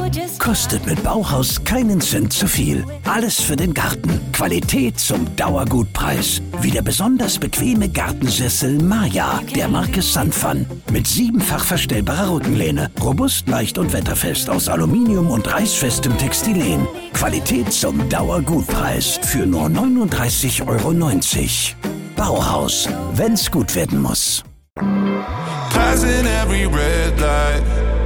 Kostet mit Bauhaus keinen Cent zu viel. Alles für den Garten. Qualität zum Dauergutpreis. Wie der besonders bequeme Gartensessel Maya der Marke Sunfun. Mit 7-fach verstellbarer Rückenlehne. Robust, leicht und wetterfest aus Aluminium und reißfestem Textilen. Qualität zum Dauergutpreis für nur 39,90 €. Bauhaus, wenn's gut werden muss. Passing every red light.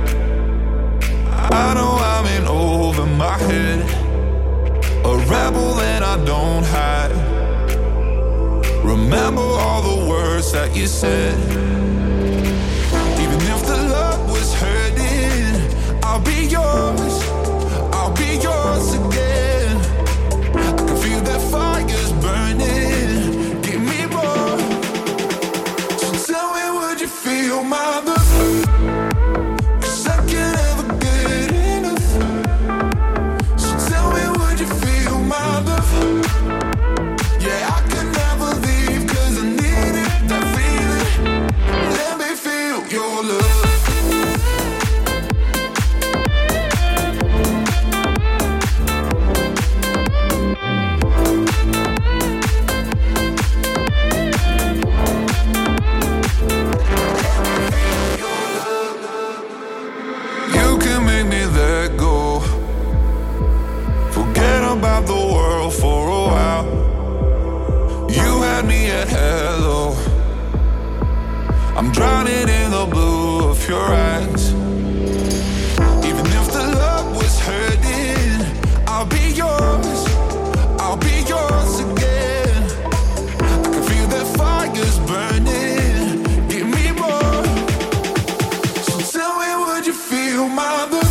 I know I'm in over my head. A rebel that I don't hide. Remember all the words that you said. Even if the love was hurting, I'll be yours. I'll be yours again. I can feel that fire's burning. Give me more. So tell me, would you feel my love? About the world for a while. You had me at hello. I'm drowning in the blue of your eyes. Even if the love was hurting, I'll be yours. I'll be yours again. I can feel that fire's burning. Give me more. So tell me, would you feel my love?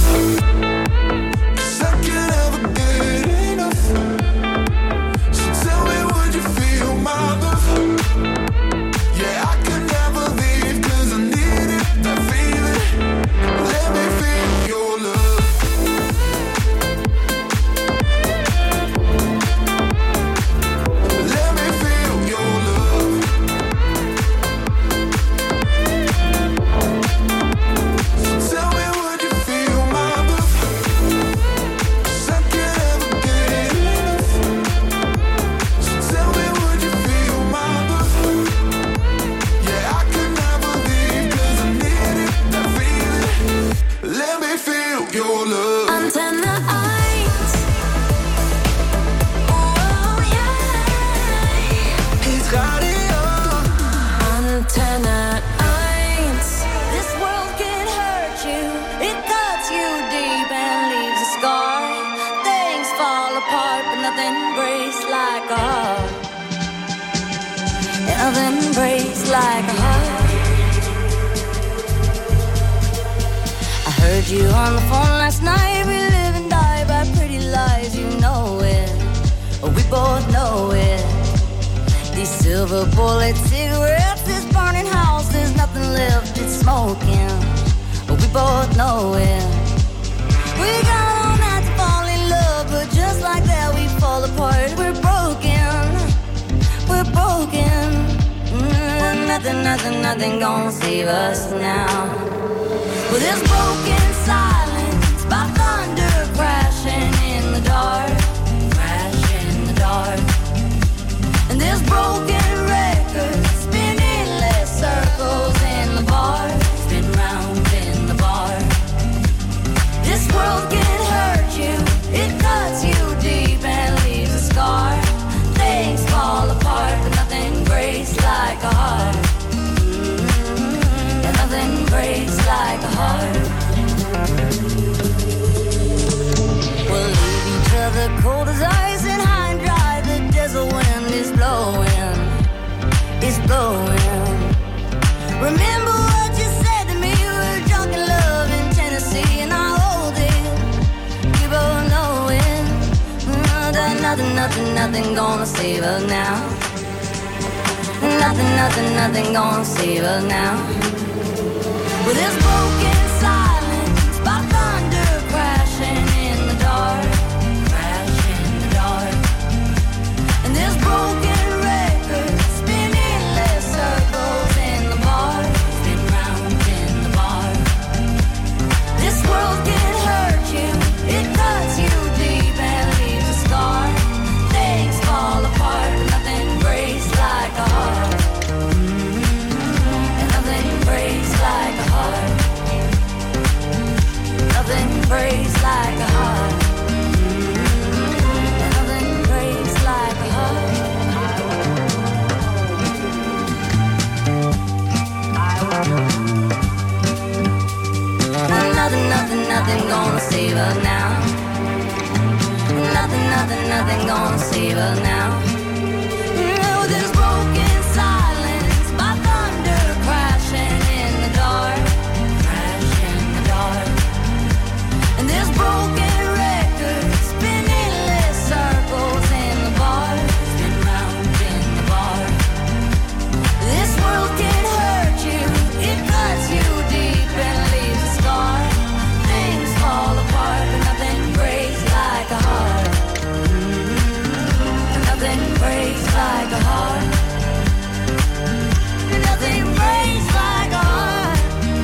You on the phone last night. We live and die by pretty lies. You know it, we both know it. These silver bullet cigarettes, this burning house, there's nothing left, it's smoking. We both know it. We got all night to fall in love, but just like that we fall apart. We're broken, we're broken. Nothing gonna save us now. Well, this broken silence by thunder crashing in the dark, crashing in the dark. And this broken record spinning less circles in the bar, spin round in the bar. This world can hurt you, it cuts you deep and leaves a scar. Things fall apart, but nothing breaks like a heart. And nothing breaks like a heart. We'll leave each other cold as ice and high and dry. The desert wind is blowing, it's blowing. Remember what you said to me? We were drunk in love in Tennessee, and I hold it. We both know it. That nothing gonna save us now. Nothing gonna save us now. With this broken silence by thunder crashing in the dark, crashing in the dark. And this broken record spinning less circles in the bar, spin round in the bar. This world can hurt you, breaks like a heart. Nothing breaks like a heart. Nothing gonna save us now. Nothing gonna save us now. Oh, this broken silence by thunder crashing in the dark, crashing in the dark. And this broken record spinning endless circles in the bar, spin round in the bar. This world can hurt you, it cuts you deep and leaves a scar. Things fall apart, but nothing breaks like a heart. Nothing breaks like a heart. Nothing breaks like a heart.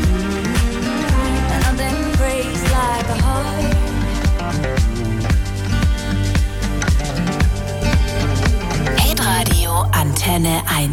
Nothing breaks like a heart. Hitradio Antenne 1.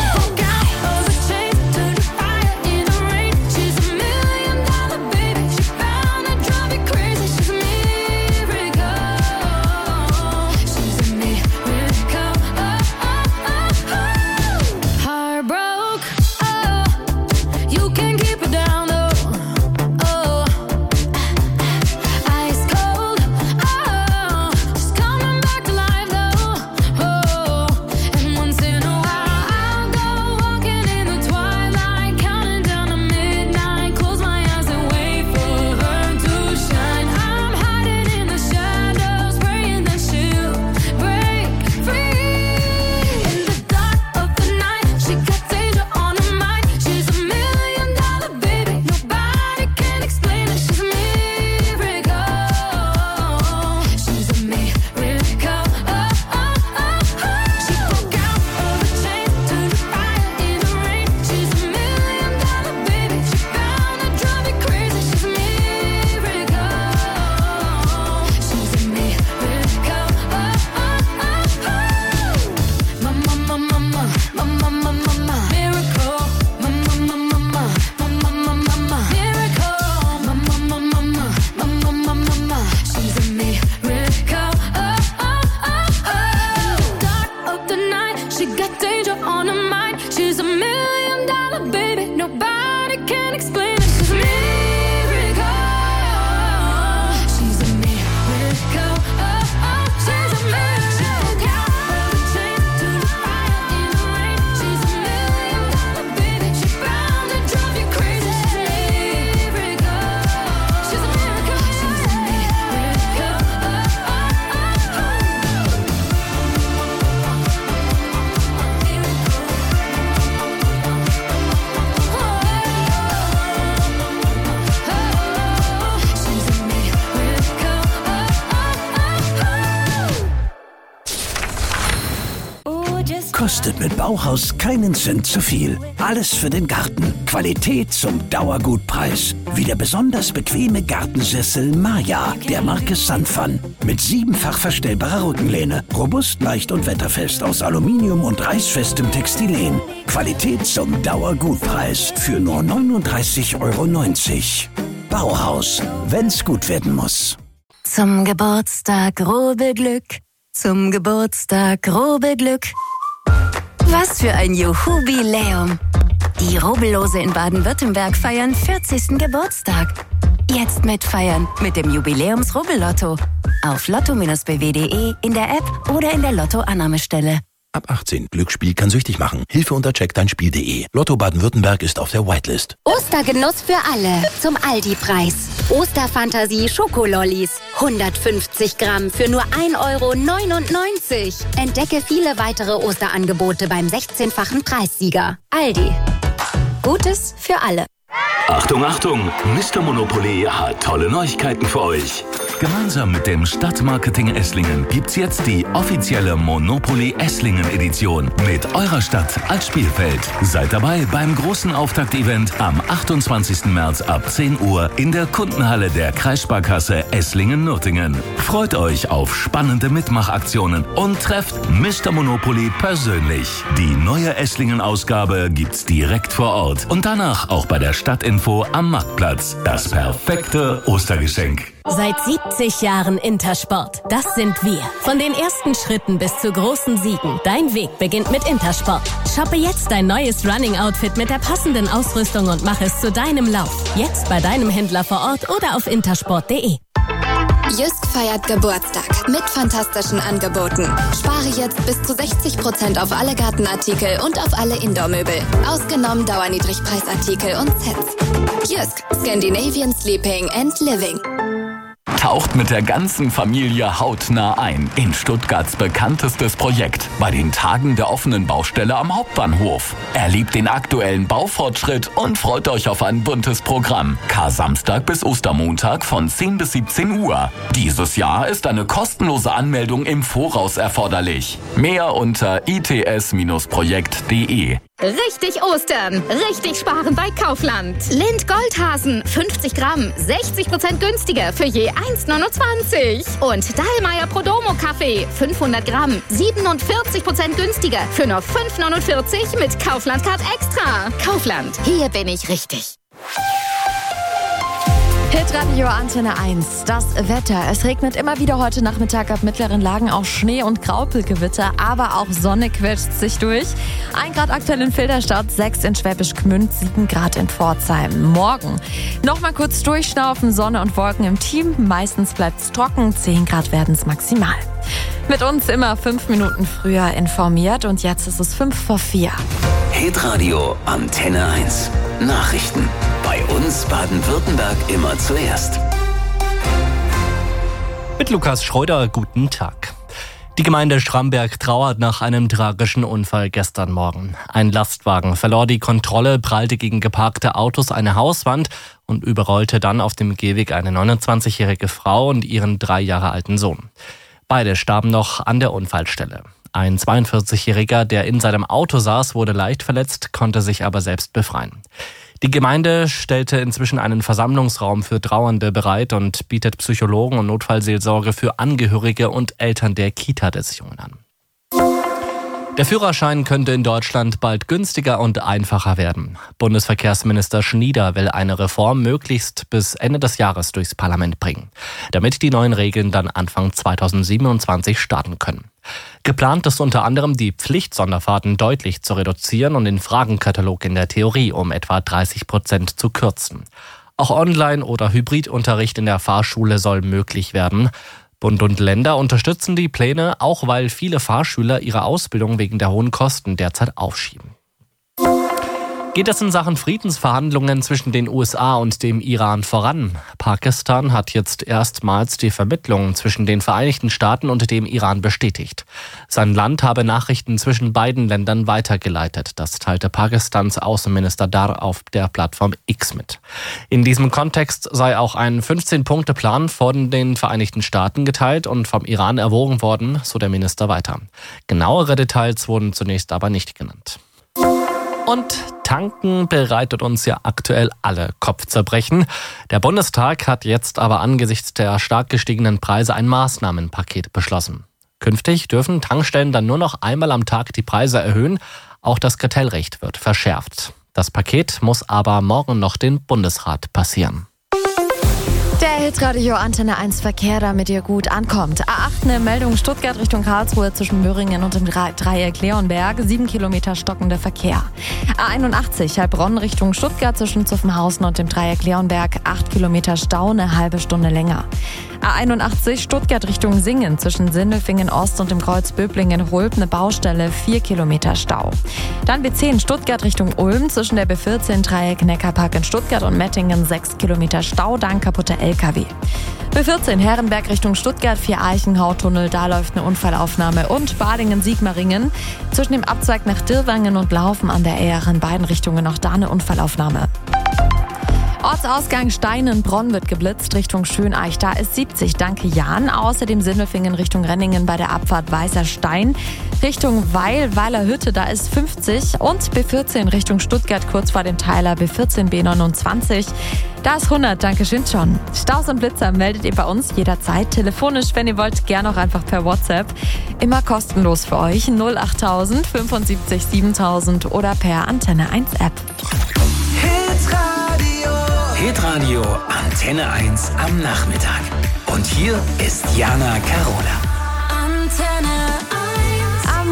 Kostet mit Bauhaus keinen Cent zu viel. Alles für den Garten. Qualität zum Dauergutpreis. Wie der besonders bequeme Gartensessel Maya der Marke Sanfan. Mit 7-fach verstellbarer Rückenlehne. Robust, leicht und wetterfest aus Aluminium und reißfestem Textilen. Qualität zum Dauergutpreis für nur 39,90 €. Bauhaus, wenn's gut werden muss. Zum Geburtstag Rubbelglück. Zum Geburtstag Rubbelglück. Was für ein Jubiläum! Die Rubbellose in Baden-Württemberg feiern 40. Geburtstag. Jetzt mitfeiern mit dem Jubiläums-Rubbellotto. Auf lotto-bw.de, in der App oder in der Lotto-Annahmestelle. Ab 18. Glücksspiel kann süchtig machen. Hilfe unter checkdeinspiel.de. Lotto Baden-Württemberg ist auf der Whitelist. Ostergenuss für alle. Zum Aldi-Preis. Osterfantasie Schokolollis. 150 Gramm für nur 1,99 €. Entdecke viele weitere Osterangebote beim 16-fachen Preissieger. Aldi. Gutes für alle. Achtung, Achtung! Mr. Monopoly hat tolle Neuigkeiten für euch. Gemeinsam mit dem Stadtmarketing Esslingen gibt's jetzt die offizielle Monopoly Esslingen Edition mit eurer Stadt als Spielfeld. Seid dabei beim großen Auftaktevent am 28. März ab 10 Uhr in der Kundenhalle der Kreissparkasse Esslingen-Nürtingen. Freut euch auf spannende Mitmachaktionen und trefft Mr. Monopoly persönlich. Die neue Esslingen-Ausgabe gibt's direkt vor Ort und danach auch bei der Stadt in Info am Marktplatz. Das perfekte Ostergeschenk. Seit 70 Jahren Intersport. Das sind wir. Von den ersten Schritten bis zu großen Siegen. Dein Weg beginnt mit Intersport. Shoppe jetzt dein neues Running-Outfit mit der passenden Ausrüstung und mach es zu deinem Lauf. Jetzt bei deinem Händler vor Ort oder auf intersport.de. Jysk feiert Geburtstag mit fantastischen Angeboten. Spare jetzt bis zu 60% auf alle Gartenartikel und auf alle Indoor-Möbel. Ausgenommen Dauerniedrigpreisartikel und Sets. Jysk, Scandinavian Sleeping and Living. Taucht mit der ganzen Familie hautnah ein in Stuttgarts bekanntestes Projekt bei den Tagen der offenen Baustelle am Hauptbahnhof. Erlebt den aktuellen Baufortschritt und freut euch auf ein buntes Programm. Kar-Samstag bis Ostermontag von 10 bis 17 Uhr. Dieses Jahr ist eine kostenlose Anmeldung im Voraus erforderlich. Mehr unter its-projekt.de. Richtig Ostern, richtig sparen bei Kaufland. Lind Goldhasen, 50 Gramm, 60% günstiger für je 1,29. Und Dahlmeier Prodomo Kaffee, 500 Gramm, 47% günstiger für nur 5,49 mit Kaufland Card Extra. Kaufland, hier bin ich richtig. Hitradio Antenne 1, das Wetter. Es regnet immer wieder heute Nachmittag ab mittleren Lagen auch Schnee- und Graupelgewitter, aber auch Sonne quetscht sich durch. 1 Grad aktuell in Filderstadt, 6 in Schwäbisch Gmünd, 7 Grad in Pforzheim. Morgen nochmal kurz durchschnaufen, Sonne und Wolken im Team. Meistens bleibt es trocken, 10 Grad werden es maximal. Mit uns immer 5 Minuten früher informiert und jetzt ist es 5:04. Hitradio Antenne 1. Nachrichten. Bei uns Baden-Württemberg immer zuerst. Mit Lukas Schreuder, guten Tag. Die Gemeinde Schramberg trauert nach einem tragischen Unfall gestern Morgen. Ein Lastwagen verlor die Kontrolle, prallte gegen geparkte Autos eine Hauswand und überrollte dann auf dem Gehweg eine 29-jährige Frau und ihren 3 Jahre alten Sohn. Beide starben noch an der Unfallstelle. Ein 42-Jähriger, der in seinem Auto saß, wurde leicht verletzt, konnte sich aber selbst befreien. Die Gemeinde stellte inzwischen einen Versammlungsraum für Trauernde bereit und bietet Psychologen und Notfallseelsorge für Angehörige und Eltern der Kita des Jungen an. Der Führerschein könnte in Deutschland bald günstiger und einfacher werden. Bundesverkehrsminister Schnieder will eine Reform möglichst bis Ende des Jahres durchs Parlament bringen, damit die neuen Regeln dann Anfang 2027 starten können. Geplant ist unter anderem, die Pflichtsonderfahrten deutlich zu reduzieren und den Fragenkatalog in der Theorie um etwa 30% zu kürzen. Auch Online- oder Hybridunterricht in der Fahrschule soll möglich werden. Bund und Länder unterstützen die Pläne, auch weil viele Fahrschüler ihre Ausbildung wegen der hohen Kosten derzeit aufschieben. Geht es in Sachen Friedensverhandlungen zwischen den USA und dem Iran voran? Pakistan hat jetzt erstmals die Vermittlungen zwischen den Vereinigten Staaten und dem Iran bestätigt. Sein Land habe Nachrichten zwischen beiden Ländern weitergeleitet. Das teilte Pakistans Außenminister Dar auf der Plattform X mit. In diesem Kontext sei auch ein 15-Punkte-Plan von den Vereinigten Staaten geteilt und vom Iran erwogen worden, so der Minister weiter. Genauere Details wurden zunächst aber nicht genannt. Und Tanken bereitet uns ja aktuell alle Kopfzerbrechen. Der Bundestag hat jetzt aber angesichts der stark gestiegenen Preise ein Maßnahmenpaket beschlossen. Künftig dürfen Tankstellen dann nur noch einmal am Tag die Preise erhöhen. Auch das Kartellrecht wird verschärft. Das Paket muss aber morgen noch den Bundesrat passieren. Der Hitradio Antenne 1 Verkehr, damit ihr gut ankommt. A8 eine Meldung Stuttgart Richtung Karlsruhe zwischen Möhringen und dem Dreieck Leonberg. 7 Kilometer stockender Verkehr. A81 Heilbronn Richtung Stuttgart zwischen Zuffenhausen und dem Dreieck Leonberg. 8 Kilometer Stau, eine halbe Stunde länger. A81 Stuttgart Richtung Singen zwischen Sindelfingen Ost und dem Kreuz Böblingen-Hulb eine Baustelle, 4 Kilometer Stau. Dann B10 Stuttgart Richtung Ulm zwischen der B14 Dreieck Neckarpark in Stuttgart und Mettingen 6 Kilometer Stau, dann kaputter LKW. B14 Herrenberg Richtung Stuttgart, 4 Eichenhautunnel, da läuft eine Unfallaufnahme. Und Badingen-Sigmaringen zwischen dem Abzweig nach Dirwangen und Laufen an der Ehr in beiden Richtungen noch da eine Unfallaufnahme. Ortsausgang Steinenbronn wird geblitzt Richtung Schöneich. Da ist 70, danke Jan. Außerdem Sindelfingen Richtung Renningen bei der Abfahrt Weißer Stein. Richtung Weiler Hütte, da ist 50. Und B14 Richtung Stuttgart kurz vor dem Teiler B14 B29. Da ist 100, danke schön schon. Staus und Blitzer meldet ihr bei uns jederzeit. Telefonisch, wenn ihr wollt, gerne auch einfach per WhatsApp. Immer kostenlos für euch. 08000 75 7000 oder per Antenne 1 App. Hitradio Radio Antenne 1 am Nachmittag. Und hier ist Jana Carola. Antenne 1.